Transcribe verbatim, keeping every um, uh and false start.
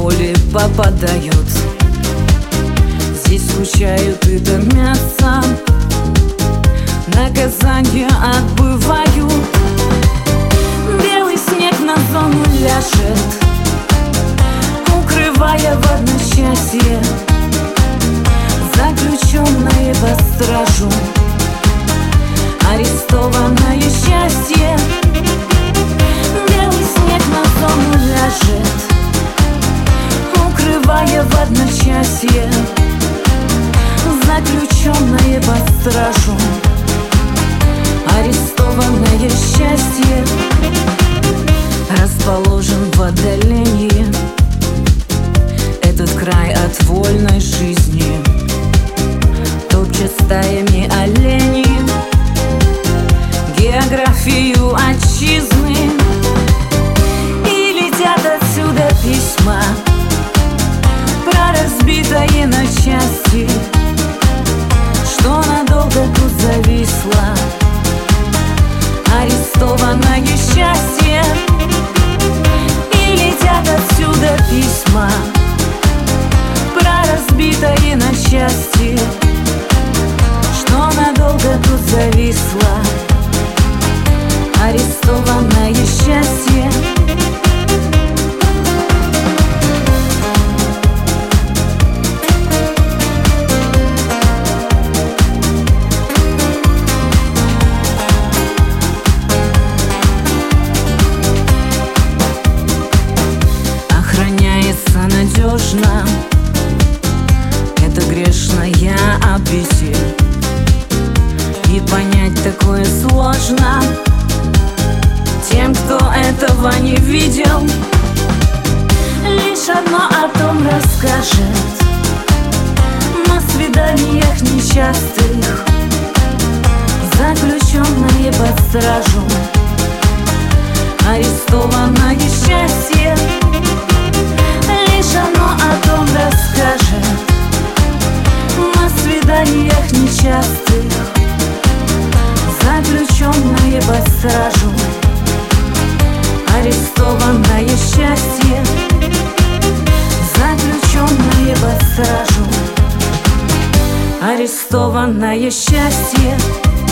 воле попадают. Здесь скучают и томятся, наказание отбывают. Белый снег на зону ляжет, укрывая в одночасье заключенные по стражу, арестованное счастье. Белый снег на зону ляжет, укрывая в одночасье заключенные по стражу, арестованное счастье. Расположен в отдалении этот край от вольной жизни, топчет стаями олени географию отчизны. И летят отсюда письма про разбитое на части, что надолго тут зависло арестованное счастье. И летят отсюда письма про разбитое на части, что надолго тут зависло арестованное счастье. Охраняется надежно это грешная обитель, и понять такое сложно тем, кто этого не видел. Лишь одно о том расскажет на свиданиях несчастных заключенные под стражу, арестованное счастье. Лишь одно о том расскажет на свиданиях несчастных заключенные под стражу, арестованное счастье. Заключенные под стражу, арестованное счастье.